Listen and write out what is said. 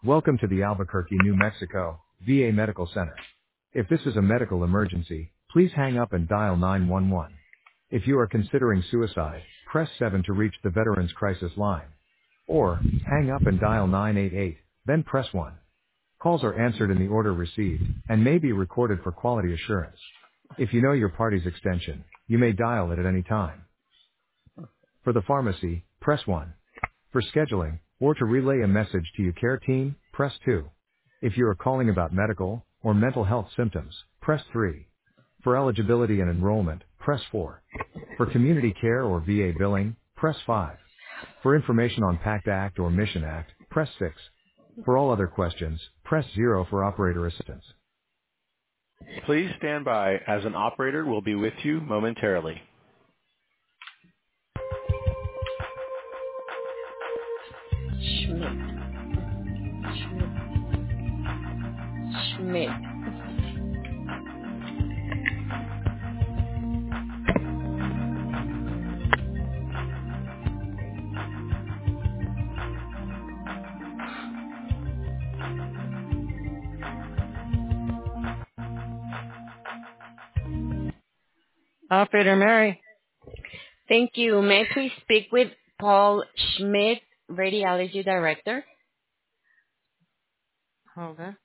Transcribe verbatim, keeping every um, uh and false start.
Welcome to the Albuquerque, New Mexico, V A Medical Center. If this is a medical emergency, please hang up and dial nine one one. If you are considering suicide, press seven to reach the Veterans Crisis Line. Or, hang up and dial nine eight eight, then press one. Calls are answered in the order received, and may be recorded for quality assurance. If you know your party's extension, you may dial it at any time. For the pharmacy, press one. For scheduling, or to relay a message to your care team, press two. If you are calling about medical or mental health symptoms, press three. For eligibility and enrollment, press four. For community care or V A billing, press five. For information on PACT Act or Mission Act, press six. For all other questions, press zero for operator assistance. Please stand by as an operator will be with you momentarily. Schmidt. Schmidt. Schmidt. Operator Mary. Thank you. May I please speak with Paul Schmidt, Radiology Director? Hold on.